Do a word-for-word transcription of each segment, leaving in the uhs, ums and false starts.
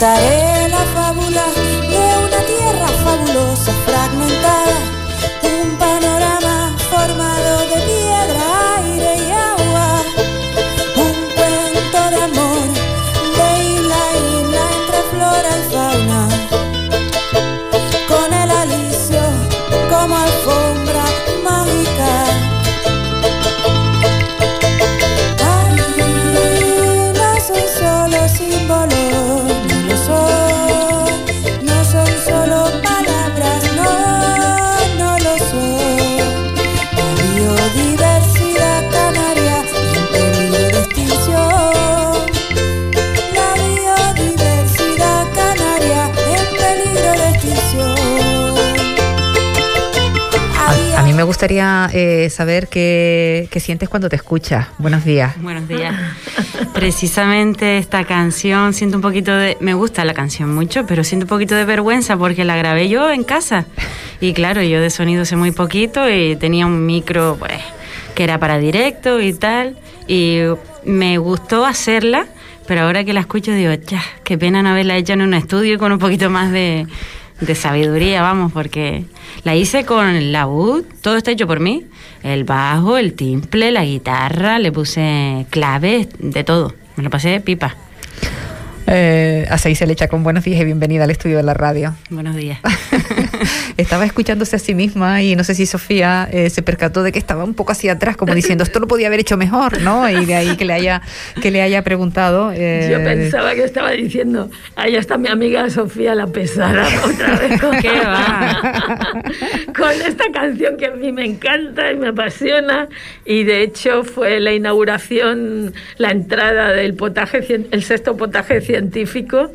contaré la fábula de una tierra fabulosa, fragmentada, un panorama formado de piedra, aire y agua, un cuento de amor de isla a isla entre flora y fauna, con el alicio como alfombra mágica. Ay, no son solo símbolos, no lo son, no son solo palabras, no, no lo son. La biodiversidad canaria en peligro de extinción. La biodiversidad canaria en peligro de extinción. A, a mí me gustaría eh, saber qué, qué sientes cuando te escuchas. Buenos días. Buenos días. Precisamente esta canción, siento un poquito de... Me gusta la canción mucho, pero siento un poquito de vergüenza porque la grabé yo en casa. Y claro, yo de sonido sé muy poquito y tenía un micro pues que era para directo y tal. Y me gustó hacerla, pero ahora que la escucho digo, ya, qué pena no haberla hecho en un estudio con un poquito más de, de sabiduría, vamos, porque la hice con el laúd, todo está hecho por mí. El bajo, el timple, la guitarra, le puse claves, de todo. Me lo pasé pipa. Eh, a Seis se le echa con buenos días y bienvenida al estudio de la radio. Buenos días. Estaba escuchándose a sí misma y no sé si Sofía eh, se percató de que estaba un poco hacia atrás, como diciendo, esto lo podía haber hecho mejor, ¿no? Y de ahí que le haya, que le haya preguntado. Eh... Yo pensaba que estaba diciendo, ahí está mi amiga Sofía la pesada, otra vez con, ¿Qué va? con esta canción que a mí me encanta y me apasiona. Y de hecho fue la inauguración, la entrada del potaje, el sexto potaje científico,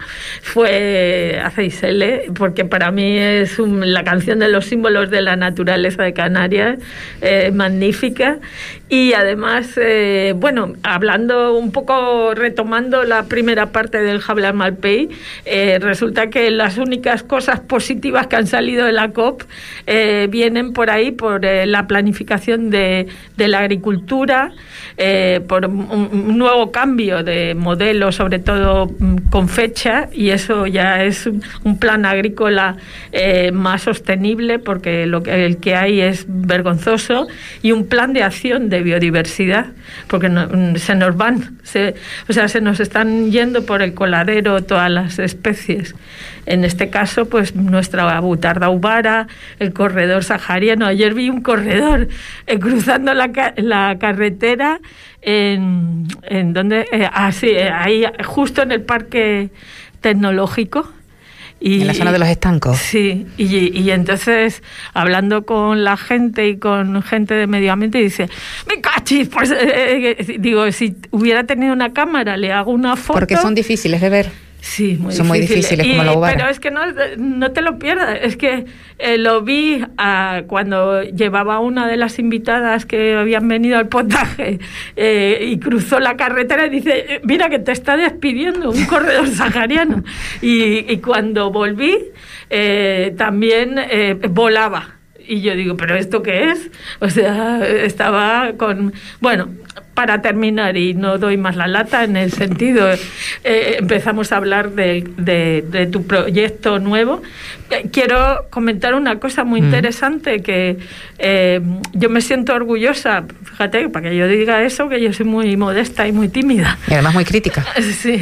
fue a Ceisele, porque para mí es un, la canción de los símbolos de la naturaleza de Canarias, eh, magnífica. Y además, eh, bueno, hablando un poco, retomando la primera parte del Hablar Malpey, eh, resulta que las únicas cosas positivas que han salido de la COP eh, vienen por ahí, por eh, la planificación de, de la agricultura, eh, por un, un nuevo cambio de modelo, sobre todo con fecha, y eso ya es un, un plan agrícola eh, más sostenible, porque lo que, el que hay es vergonzoso, y un plan de acción de biodiversidad, porque no, se nos van, se, o sea, se nos están yendo por el coladero todas las especies. En este caso, pues nuestra butarda ubara, el corredor sahariano. Ayer vi un corredor eh, cruzando la, la carretera en, en donde, eh, ah, sí, ahí justo en el parque tecnológico. Y, en la zona de los estancos. Sí, y, y entonces hablando con la gente y con gente de medio ambiente, dice, me cachis, pues eh, eh, digo, si hubiera tenido una cámara, le hago una foto. Porque son difíciles de ver. Sí, muy son difíciles. muy difíciles, y, como la ubara. Pero es que no, no te lo pierdas, es que eh, lo vi a, cuando llevaba una de las invitadas que habían venido al potaje eh, y cruzó la carretera y dice, mira que te está despidiendo un corredor sahariano. y, y cuando volví, eh, también eh, volaba. Y yo digo, ¿pero esto qué es? O sea, estaba con... Bueno, para terminar, y no doy más la lata en el sentido, eh, empezamos a hablar de, de, de tu proyecto nuevo. Eh, quiero comentar una cosa muy mm. interesante, que eh, yo me siento orgullosa, fíjate, para que yo diga eso, que yo soy muy modesta y muy tímida. Y además muy crítica. Sí.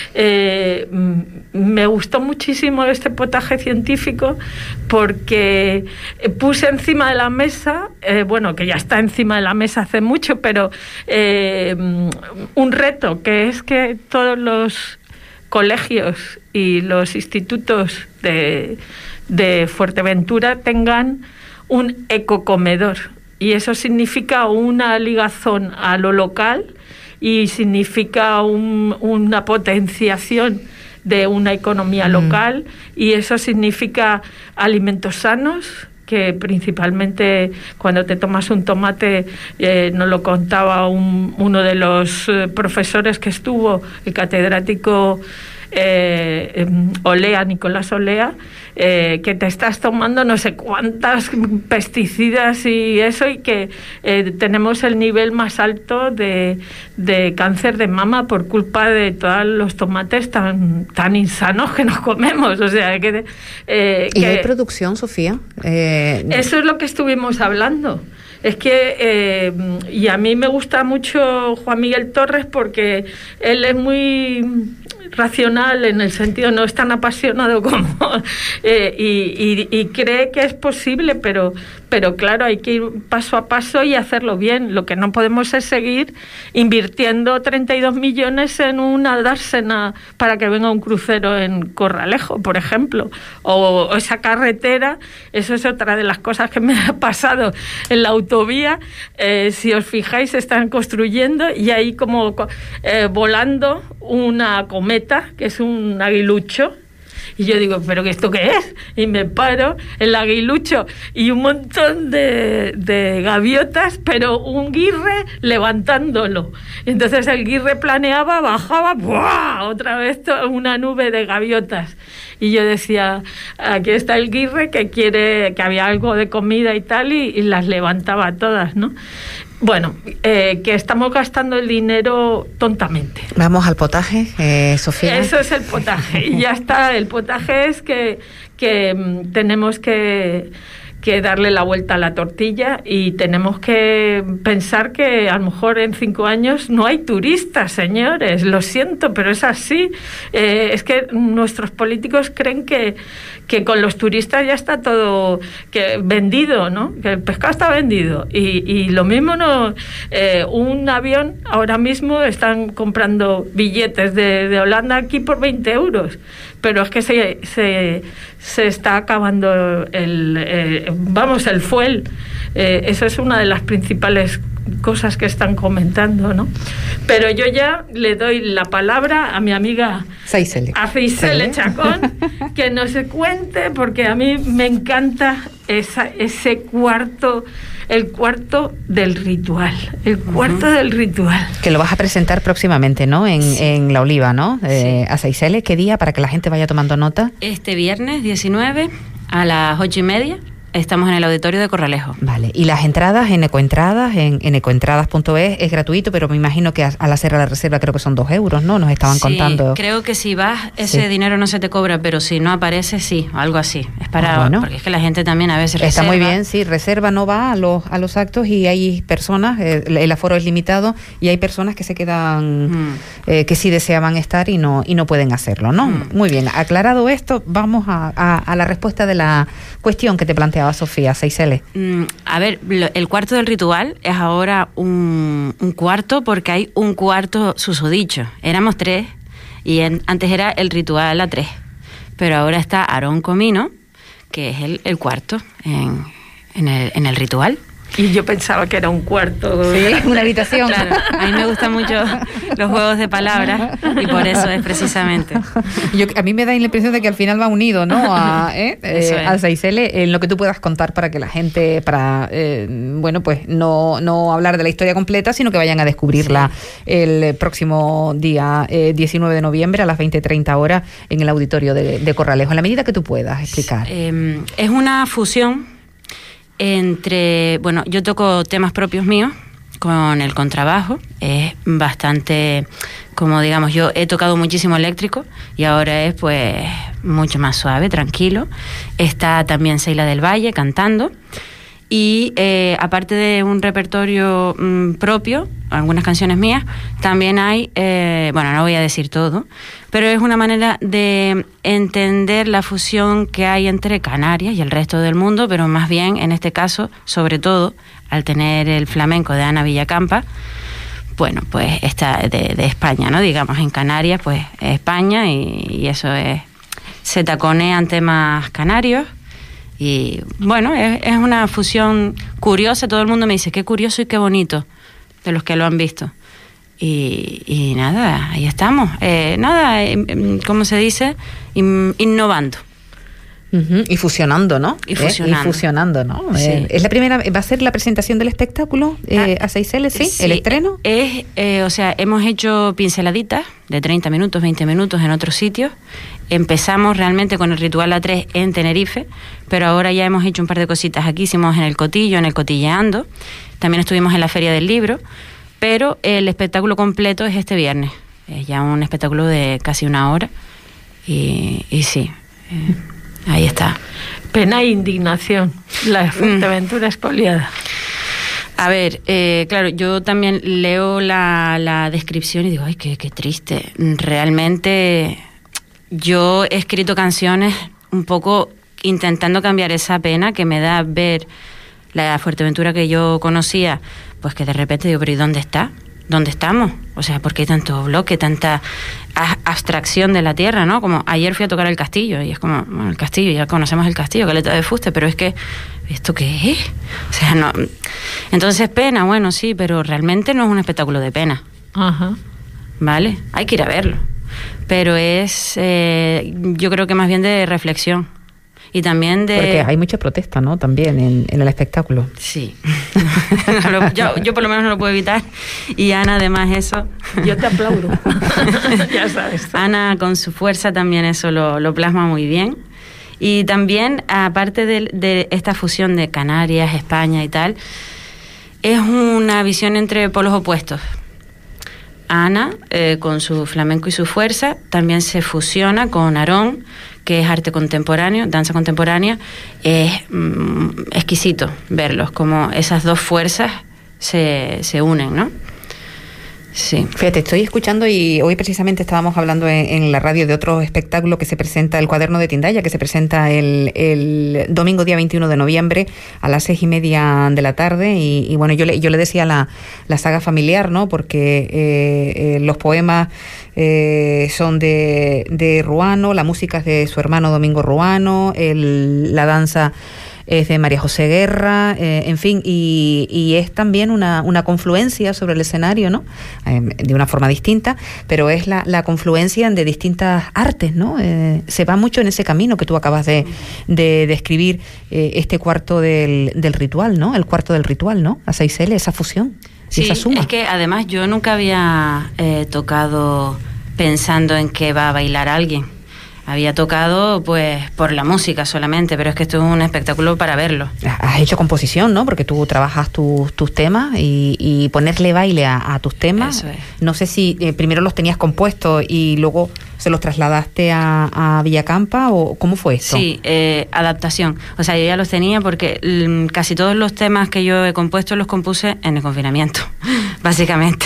Eh, me gustó muchísimo este potaje científico porque puse encima de la mesa, eh, bueno, que ya está encima de la mesa hace mucho, pero... Eh, Eh, un reto, que es que todos los colegios y los institutos de, de Fuerteventura tengan un ecocomedor, y eso significa una ligazón a lo local y significa un, una potenciación de una economía mm. local, y eso significa alimentos sanos, que principalmente cuando te tomas un tomate, eh, nos lo contaba un, uno de los eh, profesores que estuvo, el catedrático eh, Olea, Nicolás Olea, eh, que te estás tomando no sé cuántas pesticidas y eso, y que eh, tenemos el nivel más alto de, de cáncer de mama por culpa de todos los tomates tan, tan insanos que nos comemos. O sea, que... Eh, ¿Y que hay producción, Sofía? Eh... Eso es lo que estuvimos hablando. Es que, eh, y a mí me gusta mucho Juan Miguel Torres porque él es muy racional en el sentido, no es tan apasionado como eh, y, y, y cree que es posible, pero pero claro, hay que ir paso a paso y hacerlo bien. Lo que no podemos es seguir invirtiendo treinta y dos millones en una dársena para que venga un crucero en Corralejo, por ejemplo, o, o esa carretera. Eso es otra de las cosas que me ha pasado en la autovía. Eh, si os fijáis, están construyendo y hay como eh, volando una cometa, que es un aguilucho. Y yo digo, ¿pero esto qué es? Y me paro, el aguilucho y un montón de, de gaviotas, pero un guirre levantándolo. Entonces el guirre planeaba, bajaba, ¡buah! Otra vez una nube de gaviotas. Y yo decía, aquí está el guirre que quiere, que había algo de comida y tal, y, y las levantaba todas, ¿no? Bueno, eh, que estamos gastando el dinero tontamente. Vamos al potaje, eh, Sofía. Eso es el potaje. Y ya está. El potaje es que, que mm, tenemos que, que darle la vuelta a la tortilla y tenemos que pensar que a lo mejor en cinco años no hay turistas, señores. Lo siento, pero es así. Eh, es que nuestros políticos creen que, que con los turistas ya está todo que vendido, ¿no? Que el pescado está vendido. Y, y lo mismo no... Eh, un avión, ahora mismo están comprando billetes de, de Holanda aquí por veinte euros. Pero es que se, se, se está acabando el... Eh, vamos, el fuel. Eh, eso es una de las principales cosas que están comentando, ¿no? Pero yo ya le doy la palabra a mi amiga Saisele, a Saisele Chacón, que nos cuente, porque a mí me encanta esa, ese cuarto, el cuarto del ritual, el cuarto uh-huh. del ritual. Que lo vas a presentar próximamente, ¿no? En, sí. en La Oliva, ¿no? Eh, sí. A Saisele, ¿qué día? Para que la gente vaya tomando nota. Este viernes diecinueve a las ocho y media. Estamos en el auditorio de Corralejo. Vale, y las entradas en Ecoentradas, en, en ecoentradas punto es, es gratuito, pero me imagino que al hacer la reserva creo que son dos euros, ¿no? Nos estaban sí, contando. Creo que si vas, ese sí. dinero no se te cobra, pero si no aparece, sí, algo así. Es para, ah, bueno. porque es que la gente también a veces reserva. Está muy bien, sí, reserva, no va a los, a los actos y hay personas, eh, el aforo es limitado y hay personas que se quedan, mm. eh, que sí deseaban estar y no, y no pueden hacerlo, ¿no? Mm. Muy bien, aclarado esto, vamos a, a, a la respuesta de la cuestión que te planteaba Sofía, Saisele. Mm, a ver, lo, el cuarto del ritual es ahora un, un cuarto porque hay un cuarto susodicho. Éramos tres y en, antes era el ritual a tres, pero ahora está Aarón Comino, que es el, el cuarto en, en, el, en el ritual. Y yo pensaba que era un cuarto. Sí, una habitación. Claro, a mí me gustan mucho los juegos de palabras y por eso es precisamente. Yo, a mí me da la impresión de que al final va unido, ¿no? A, ¿eh? eh, a Saisele, en lo que tú puedas contar para que la gente, para, eh, bueno, pues no, no hablar de la historia completa, sino que vayan a descubrirla sí. el próximo día eh, diecinueve de noviembre a las veinte treinta horas en el auditorio de, de Corralejo, en la medida que tú puedas explicar. Eh, es una fusión entre, bueno, yo toco temas propios míos con el contrabajo, es bastante, como digamos, yo he tocado muchísimo eléctrico y ahora es pues mucho más suave, tranquilo. Está también Seila del Valle cantando y eh, aparte de un repertorio mmm, propio, algunas canciones mías, también hay, eh, bueno, no voy a decir todo, pero es una manera de entender la fusión que hay entre Canarias y el resto del mundo, pero más bien, en este caso, sobre todo, al tener el flamenco de Ana Villacampa, bueno, pues está de, de España, ¿no? Digamos, en Canarias, pues España, y, y eso es, se taconean temas canarios, y bueno, es, es una fusión curiosa, todo el mundo me dice, qué curioso y qué bonito, de los que lo han visto. Y, y nada, ahí estamos. Eh, nada, eh, ¿cómo se dice? In, innovando. Uh-huh. Y fusionando, ¿no? Y fusionando. ¿Eh? Y fusionando, ¿no? Sí. Eh, ¿Es la primera, va a ser la presentación del espectáculo eh, ah, a seis ele, sí? sí? ¿El estreno? Es, eh, o sea, hemos hecho pinceladitas de treinta minutos, veinte minutos en otros sitios. Empezamos realmente con el Ritual A tres en Tenerife, pero ahora ya hemos hecho un par de cositas aquí. Hicimos en el Cotillo, en el Cotilleando. También estuvimos en la Feria del Libro, pero el espectáculo completo es este viernes. Es ya un espectáculo de casi una hora. Y, y sí... Eh, ahí está. Pena e indignación, la Fuerteventura expoliada. A ver, eh, claro, yo también leo la, la descripción y digo, ay, qué, qué triste. Realmente yo he escrito canciones un poco intentando cambiar esa pena que me da ver la Fuerteventura que yo conocía, pues que de repente digo, pero ¿y dónde está? ¿Dónde estamos? O sea, ¿por qué hay tanto bloque, tanta a- abstracción de la tierra, ¿no? Como ayer fui a tocar el castillo y es como, bueno, el castillo, ya conocemos el castillo, caleta de fuste, pero es que, ¿esto qué es? O sea, no... Entonces, pena, bueno, sí, pero realmente no es un espectáculo de pena. Ajá. ¿Vale? Hay que ir a verlo. Pero es, eh, yo creo que más bien de reflexión. Y también de... Porque hay mucha protesta, ¿no? También en, en el espectáculo. Sí. yo, yo por lo menos no lo puedo evitar. Y Ana, además, eso... Yo te aplaudo. Ya sabes. Ana, con su fuerza, también eso lo, lo plasma muy bien. Y también, aparte de, de esta fusión de Canarias, España y tal, es una visión entre polos opuestos. Ana, eh, con su flamenco y su fuerza, también se fusiona con Aarón, que es arte contemporáneo, danza contemporánea. Es mm, exquisito verlos, como esas dos fuerzas se, se unen, ¿no? Sí. Fíjate, estoy escuchando y hoy precisamente estábamos hablando en, en la radio de otro espectáculo que se presenta, el Cuaderno de Tindaya, que se presenta el, el domingo día veintiuno de noviembre a las seis y media de la tarde y, y bueno, yo le, yo le decía la, la saga familiar, ¿no? Porque eh, eh, los poemas eh, son de, de Ruano, la música es de su hermano Domingo Ruano, el, la danza es de María José Guerra, eh, en fin, y, y es también una, una confluencia sobre el escenario, ¿no? Eh, de una forma distinta, pero es la, la confluencia de distintas artes, ¿no? Eh, se va mucho en ese camino que tú acabas de, de, de escribir, eh, este cuarto del, del ritual, ¿no? El cuarto del ritual, ¿no? A seis ele, esa fusión, Sí, esa suma. Es que además yo nunca había eh, tocado pensando en que va a bailar alguien. Había tocado pues por la música solamente, pero es que esto es un espectáculo para verlo. Has hecho composición, ¿no? Porque tú trabajas tus, tus temas y, y ponerle baile a, a tus temas. Eso es. No sé si eh, primero los tenías compuestos y luego se los trasladaste a, a Villacampa o ¿cómo fue esto? Sí, eh, adaptación. O sea, yo ya los tenía porque mm, casi todos los temas que yo he compuesto los compuse en el confinamiento, básicamente.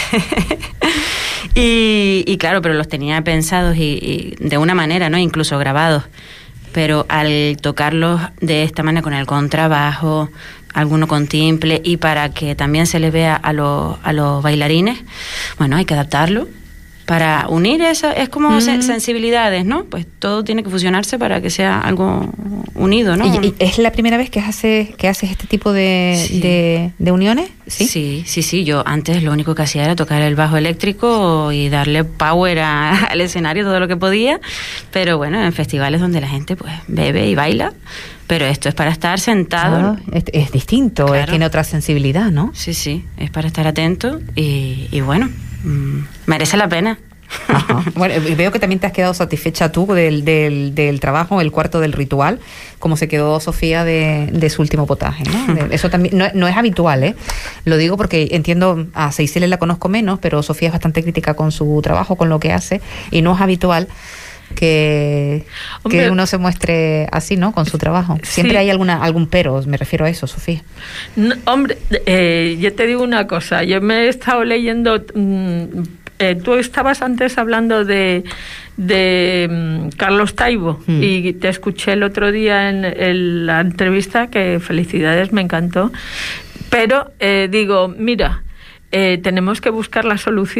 Y, y claro, pero los tenía pensados y, y de una manera, ¿no? Incluso grabados. Pero al tocarlos de esta manera con el contrabajo, alguno con timple y para que también se les vea a los, a los bailarines, bueno, hay que adaptarlo para unir eso, es como mm. sen- sensibilidades, ¿no? Pues todo tiene que fusionarse para que sea algo unido, ¿no? ¿Y, y es la primera vez que haces, que haces este tipo de, Sí. de, de uniones? ¿Sí? sí, sí, sí. Yo antes lo único que hacía era tocar el bajo eléctrico y darle power a, al escenario todo lo que podía, pero bueno, en festivales donde la gente pues bebe y baila, pero esto es para estar sentado. Ah, es, es distinto, Claro. es, tiene otra sensibilidad, ¿no? Sí, sí, es para estar atento y, y bueno, mmm, merece la pena. Ajá. Bueno, veo que también te has quedado satisfecha tú del, del, del trabajo, el cuarto del ritual, como se quedó Sofía de, de su último potaje, ¿no? De, eso también no, no es habitual, ¿eh? Lo digo porque entiendo, a seis ele la conozco menos, pero Sofía es bastante crítica con su trabajo, con lo que hace, y no es habitual que, Hombre, que uno se muestre así, ¿no? Con su trabajo. Siempre sí. hay alguna algún pero, me refiero a eso, Sofía. No, hombre, eh, yo te digo una cosa, yo me he estado leyendo, mm, eh, tú estabas antes hablando de, de mm, Carlos Taibo Mm. y te escuché el otro día en, en la entrevista, que felicidades, me encantó, pero eh, digo, mira, eh, tenemos que buscar la solución.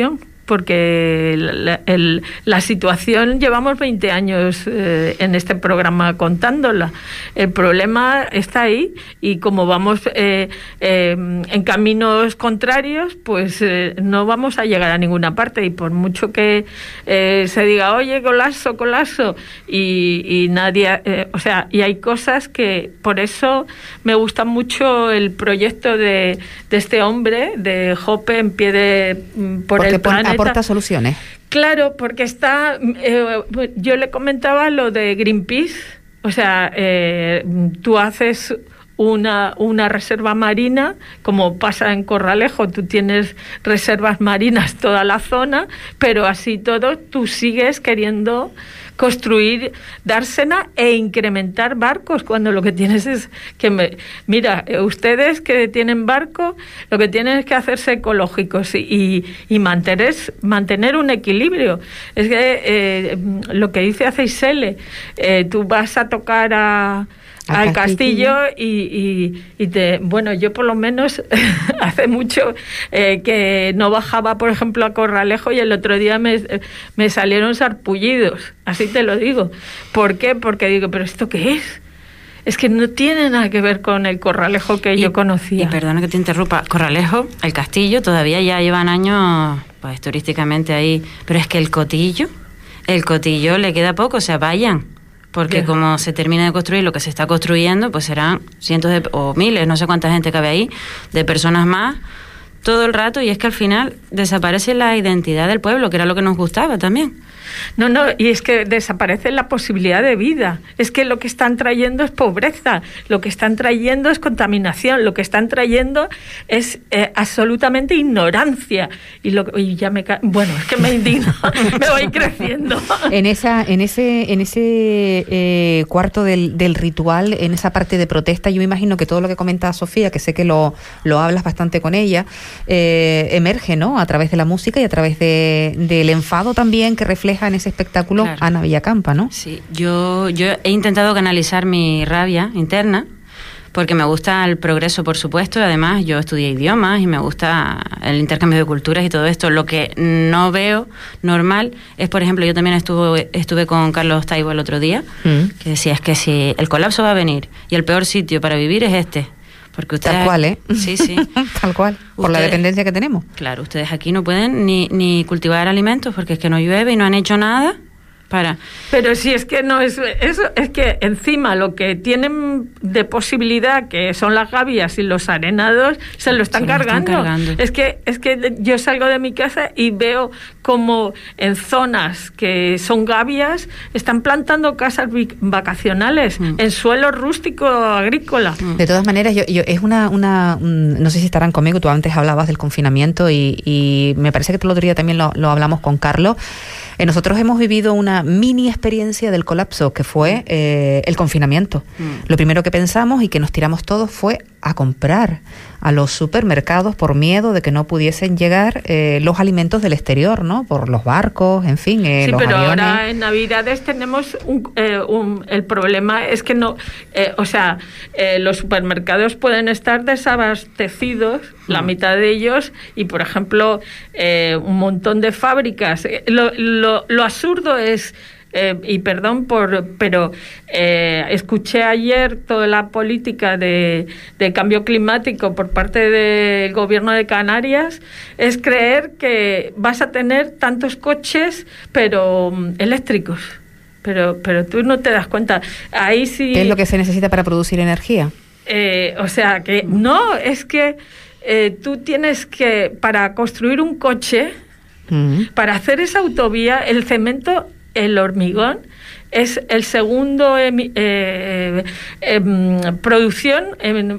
porque la, el, la situación, llevamos veinte años eh, en este programa contándola. El problema está ahí y como vamos eh, eh, en caminos contrarios, pues eh, no vamos a llegar a ninguna parte, y por mucho que eh, se diga, oye, colapso, colapso, y, y nadie, eh, o sea, y hay cosas que, por eso me gusta mucho el proyecto de, de este hombre, de Hoppe en pie de por Porque el planeta. Aporta soluciones. Claro, porque está, eh, yo le comentaba lo de Greenpeace, o sea, eh, tú haces una, una reserva marina, como pasa en Corralejo, tú tienes reservas marinas toda la zona, pero así todo tú sigues queriendo construir dársena e incrementar barcos, cuando lo que tienes es que me, mira, ustedes que tienen barco, lo que tienen es que hacerse ecológicos y, y, y mantener, mantener un equilibrio. Es que eh, lo que dice Aceisele, eh, tú vas a tocar a al castillo, castillo y, y, y te, bueno, yo por lo menos hace mucho eh, que no bajaba, por ejemplo, a Corralejo, y el otro día me, me salieron sarpullidos, así te lo digo. ¿Por qué? Porque digo, ¿pero esto qué es? Es que no tiene nada que ver con el Corralejo que y, yo conocía. Y perdona que te interrumpa, Corralejo, el castillo, todavía ya llevan años pues turísticamente ahí, pero es que el Cotillo, el Cotillo le queda poco, o sea, vayan. Porque yeah. como se termina de construir lo que se está construyendo, pues serán cientos de, o miles, no sé cuánta gente cabe ahí, de personas más, todo el rato, y es que al final desaparece la identidad del pueblo, que era lo que nos gustaba también. No, no, y es que desaparece la posibilidad de vida. Es que lo que están trayendo es pobreza, lo que están trayendo es contaminación, lo que están trayendo es eh, absolutamente ignorancia. Y, lo, y ya me ca- bueno, es que me indigno, me voy creciendo. En esa, en ese, en ese eh, cuarto del, del ritual, en esa parte de protesta, yo imagino que todo lo que comenta Sofía, que sé que lo, lo hablas bastante con ella, eh, emerge, ¿no? A través de la música y a través de, del enfado también que refleja en ese espectáculo, claro. Ana Villacampa, ¿no? Sí, yo, yo he intentado canalizar mi rabia interna, porque me gusta el progreso, por supuesto, y además yo estudié idiomas y me gusta el intercambio de culturas y todo esto. Lo que no veo normal es, por ejemplo, yo también estuve, estuve con Carlos Taibo el otro día, mm. que decía, es que si el colapso va a venir y el peor sitio para vivir es este. Porque ustedes, tal cual, ¿eh? Sí, sí. Tal cual, por ustedes, la dependencia que tenemos. Claro, ustedes aquí no pueden ni, ni cultivar alimentos porque es que no llueve y no han hecho nada para... Pero si es que no es eso, es que encima lo que tienen de posibilidad, que son las gavias y los arenados, se lo están, se cargando. Lo están cargando. Es que, es que yo salgo de mi casa y veo como en zonas que son gavias están plantando casas vacacionales mm. en suelo rústico agrícola. Mm. De todas maneras, yo, yo es una, una un, no sé si estarán conmigo, tú antes hablabas del confinamiento y, y me parece que el otro día también lo, lo hablamos con Carlos. Eh, nosotros hemos vivido una mini experiencia del colapso que fue eh, el confinamiento. Mm. Lo primero que pensamos y que nos tiramos todos fue a comprar a los supermercados por miedo de que no pudiesen llegar eh, los alimentos del exterior, ¿no? Por los barcos, en fin, eh, sí, los pero aviones. Ahora en Navidades tenemos un, eh, un, el problema es que no, eh, o sea, eh, los supermercados pueden estar desabastecidos, mm. la mitad de ellos, y por ejemplo, eh, un montón de fábricas. Lo, lo, lo absurdo es Eh, y perdón por, pero eh, escuché ayer toda la política de, de cambio climático por parte del gobierno de Canarias, es creer que vas a tener tantos coches pero um, eléctricos, pero pero tú no te das cuenta. Ahí sí. ¿Qué es lo que se necesita para producir energía? Eh, o sea que no, es que eh, tú tienes que, para construir un coche, mm. para hacer esa autovía, el cemento, el hormigón es el segundo eh, eh, eh, producción eh,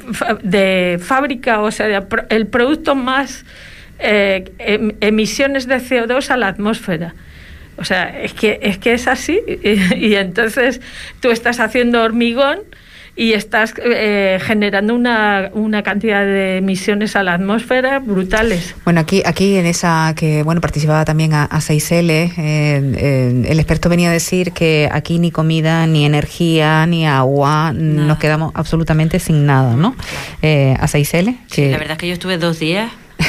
de fábrica, o sea, de, el producto más eh, em, emisiones de C O dos a la atmósfera. O sea, es que es que es así y, y entonces tú estás haciendo hormigón y estás eh, generando una, una cantidad de emisiones a la atmósfera brutales. Bueno, aquí aquí en esa que bueno participaba también a, a Aceisele, eh, eh, el experto venía a decir que aquí ni comida, ni energía, ni agua, nada. Nos quedamos absolutamente sin nada, ¿no? Eh, Aceisele, que... Sí, la verdad es que yo estuve dos días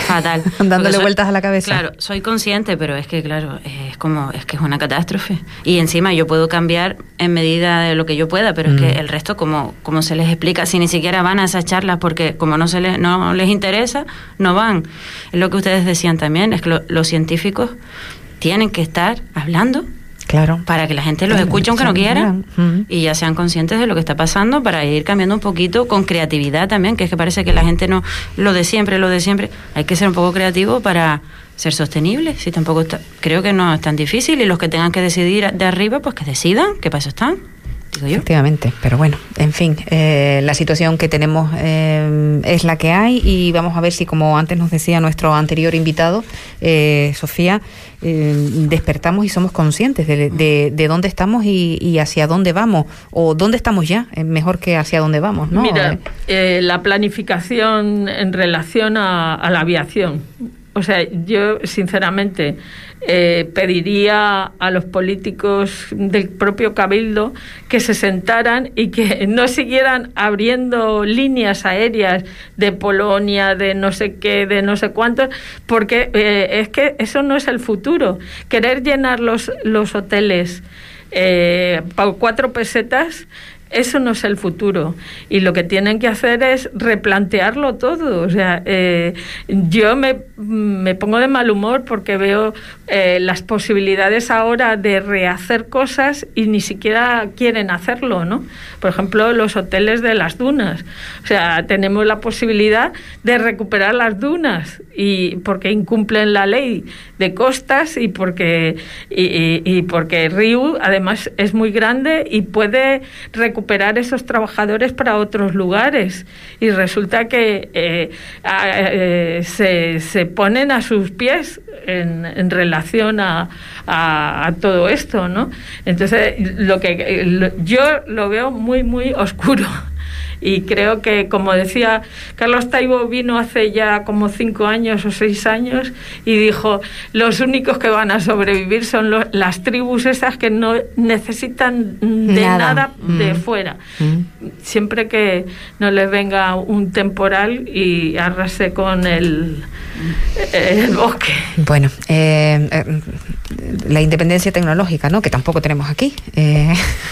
fatal. Dándole soy, vueltas a la cabeza. Claro, soy consciente, pero es que, claro, es como, es que es una catástrofe. Y encima yo puedo cambiar en medida de lo que yo pueda, pero mm. es que el resto, como, como se les explica, si ni siquiera van a esas charlas porque como no se les, no les interesa, no van. Es lo que ustedes decían también, es que lo, los científicos tienen que estar hablando. Claro. Para que la gente los escuche aunque no quiera uh-huh. y ya sean conscientes de lo que está pasando para ir cambiando un poquito con creatividad también, que es que parece que la gente no, lo de siempre, lo de siempre, hay que ser un poco creativo para ser sostenible, si tampoco está, creo que no es tan difícil y los que tengan que decidir de arriba, pues que decidan, que para eso están. Digo yo. Efectivamente, pero bueno, en fin, eh, la situación que tenemos eh, es la que hay y vamos a ver si, como antes nos decía nuestro anterior invitado, eh, Sofía, eh, despertamos y somos conscientes de, de, de dónde estamos y, y hacia dónde vamos, o dónde estamos ya, es mejor que hacia dónde vamos, ¿no? Mira, eh, la planificación en relación a, a la aviación. O sea, yo sinceramente eh, pediría a los políticos del propio Cabildo que se sentaran y que no siguieran abriendo líneas aéreas de Polonia, de no sé qué, de no sé cuántos, porque eh, es que eso no es el futuro. Querer llenar los, los hoteles eh, por cuatro pesetas... Eso no es el futuro y lo que tienen que hacer es replantearlo todo. O sea, eh, yo me, me pongo de mal humor porque veo eh, las posibilidades ahora de rehacer cosas y ni siquiera quieren hacerlo, ¿no? Por ejemplo, los hoteles de las dunas. O sea, tenemos la posibilidad de recuperar las dunas y porque incumplen la ley de costas y porque y, y, y porque Riu además es muy grande y puede recuperar recuperar esos trabajadores para otros lugares y resulta que eh, eh, se, se ponen a sus pies en, en relación a, a, a todo esto, ¿no? Entonces lo que lo, yo lo veo muy muy oscuro. Y creo que, como decía, Carlos Taibo vino hace ya como cinco años o seis años y dijo, los únicos que van a sobrevivir son los, las tribus esas que no necesitan de nada, nada de mm. fuera. Mm. Siempre que no les venga un temporal y arrase con el, el bosque. Bueno, eh, eh, la independencia tecnológica, ¿no? Que tampoco tenemos aquí. Eh.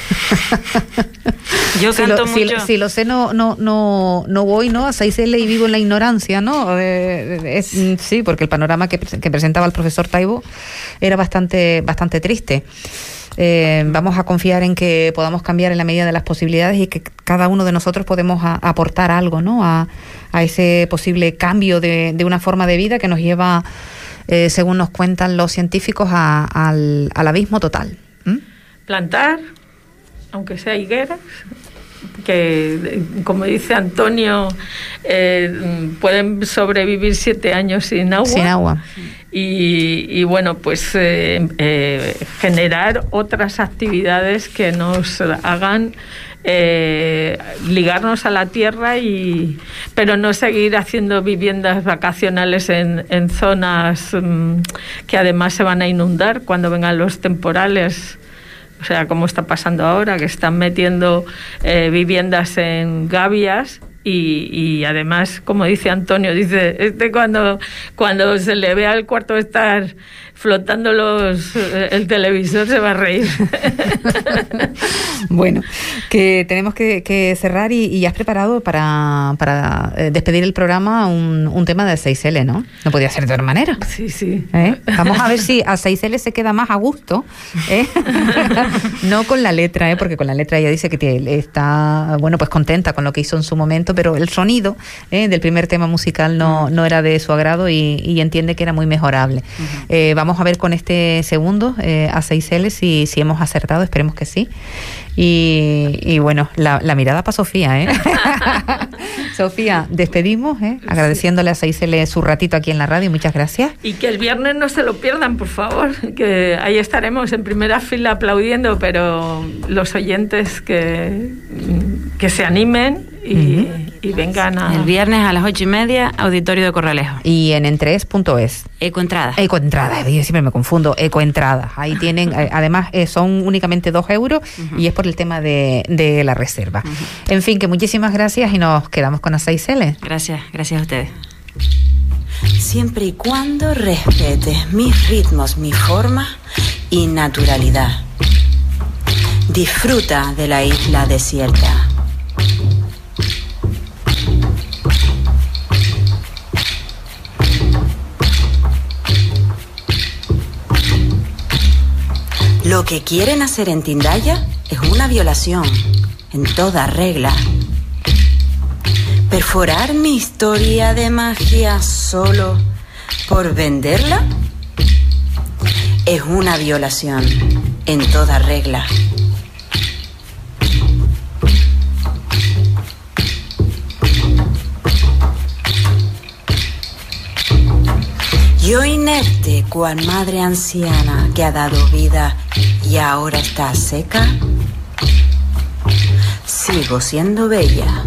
Yo canto si lo, mucho. Si, si lo sé, no, no, no, no voy, ¿no? A seis ele y vivo en la ignorancia, ¿no? Eh, es, sí, porque el panorama que, que presentaba el profesor Taibo era bastante, bastante triste. Eh, vamos a confiar en que podamos cambiar en la medida de las posibilidades y que cada uno de nosotros podemos a, aportar algo, ¿no? A, a ese posible cambio de, de una forma de vida que nos lleva, eh, según nos cuentan los científicos, a, al, al abismo total. ¿Mm? Plantar, aunque sea higueras, que, como dice Antonio, eh, pueden sobrevivir siete años sin agua. Sin agua. Y, y bueno, pues eh, eh, generar otras actividades que nos hagan eh, ligarnos a la tierra, y pero no seguir haciendo viviendas vacacionales en, en zonas um, que además se van a inundar cuando vengan los temporales. O sea, como está pasando ahora, que están metiendo eh, viviendas en gavias y, y además, como dice Antonio, dice, este cuando, cuando se le vea el cuarto estar flotando los el televisor se va a reír. Bueno, que tenemos que, que cerrar y, y has preparado para, para despedir el programa un, un tema de seis ele, ¿no? No podía ser de otra manera. Sí, sí. ¿Eh? Vamos a ver si a seis ele se queda más a gusto, ¿eh? No con la letra, ¿eh? Porque con la letra ella dice que está, bueno, pues contenta con lo que hizo en su momento, pero el sonido ¿eh? del primer tema musical no, no era de su agrado y, y entiende que era muy mejorable. Uh-huh. Eh, vamos a ver con este segundo eh, a seis ele si, si hemos acertado, esperemos que sí. Y, y bueno, la, la mirada para Sofía, ¿eh? Sofía, despedimos, ¿eh? Agradeciéndole a seis ele su ratito aquí en la radio, muchas gracias. Y que el viernes no se lo pierdan, por favor, que ahí estaremos en primera fila aplaudiendo, pero los oyentes que, que se animen y, uh-huh. y vengan a... El viernes a las ocho y media, Auditorio de Corralejo. Y en entrees punto es. Ecoentrada. Ecoentrada, yo siempre me confundo, Ecoentrada. Ahí tienen, además eh, son únicamente dos euros uh-huh. y es por el tema de, de la reserva. Uh-huh. En fin, que muchísimas gracias y nos quedamos con a seis ele. Gracias, gracias a ustedes. siempre y cuando respetes mis ritmos, mi forma y naturalidad. Disfruta de la isla desierta. Lo que quieren hacer en Tindaya es una violación, en toda regla. ¿Perforar mi historia de magia solo por venderla? Es una violación, en toda regla. Yo inerte, cual madre anciana que ha dado vida y ahora está seca, sigo siendo bella.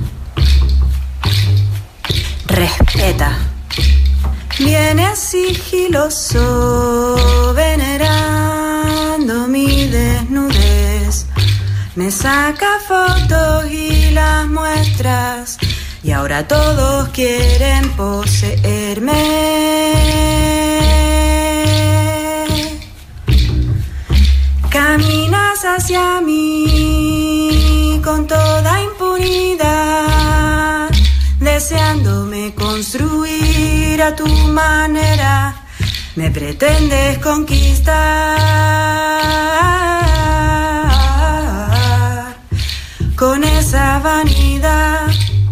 Respeta. Viene sigiloso, venerando mi desnudez. Me saca fotos y las muestras, y ahora todos quieren poseerme. Caminas hacia mí con toda impunidad, deseándome construir a tu manera. Me pretendes conquistar con esa vanidad.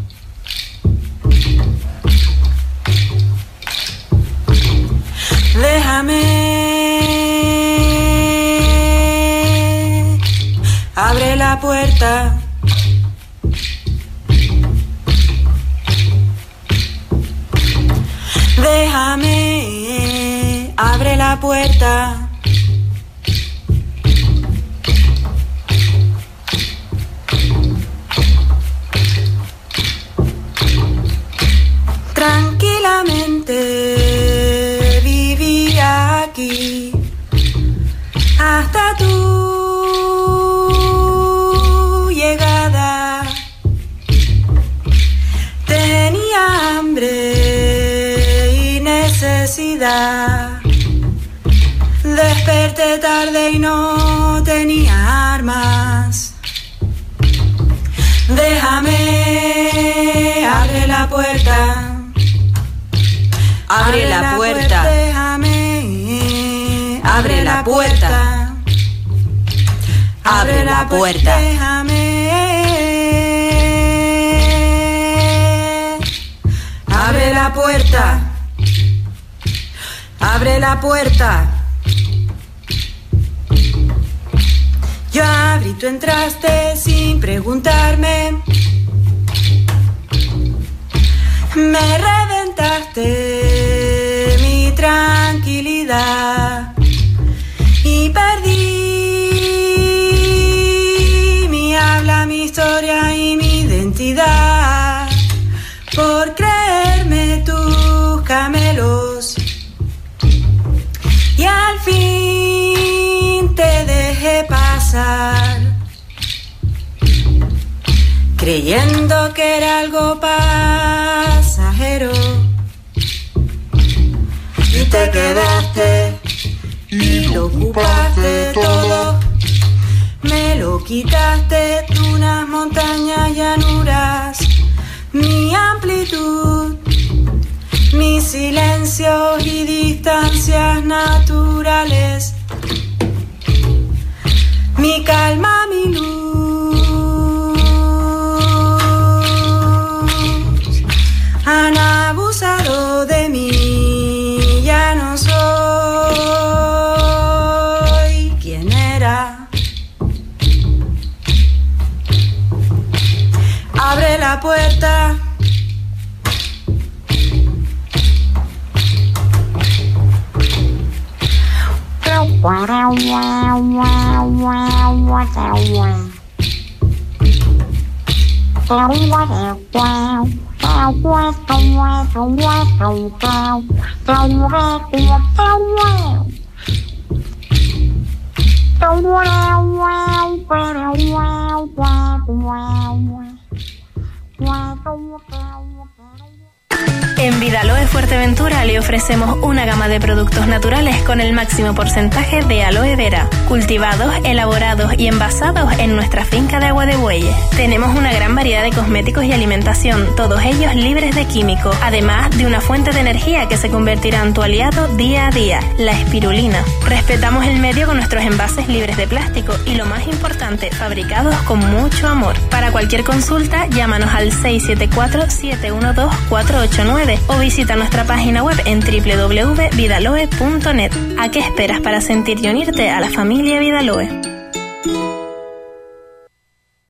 Déjame, abre la puerta. Déjame, abre la puerta. Tranquilamente vivía aquí hasta tu llegada. Tenía hambre y necesidad. Desperté tarde y no tenía armas. Déjame, abre la puerta. Abre la puerta. Déjame, abre la puerta. Abre la puerta. Déjame, abre la puerta. Abre la puerta. Yo abrí, tú entraste sin preguntarme. Me reventaste mi tranquilidad y perdí mi habla, mi historia y mi identidad por creerme tus camelos. Y al fin te dejé pasar, creyendo que era algo pasajero. Y te quedaste y lo ocupaste todo. Me lo quitaste, unas montañas, llanuras, mi amplitud, mis silencios y distancias naturales, mi calma, mi luz. Han abusado de mí, ya no soy quien era. Abre la puerta. En Vidaloe Fuerteventura le ofrecemos una gama de productos naturales con el máximo porcentaje de aloe vera, cultivados, elaborados y envasados en nuestra finca de Agua de Bueyes. Tenemos una gran variedad de cosméticos y alimentación, todos ellos libres de químicos, además de una fuente de energía que se convertirá en tu aliado día a día, la espirulina. Respetamos el medio con nuestros envases libres de plástico y, lo más importante, fabricados con mucho amor. Para cualquier consulta, llámanos al seis siete cuatro, siete uno dos, cuatro ocho nueve o visita nuestra página web en doble u doble u doble u punto vidaloe punto net. ¿A qué esperas para sentir y unirte a la familia Vidaloe?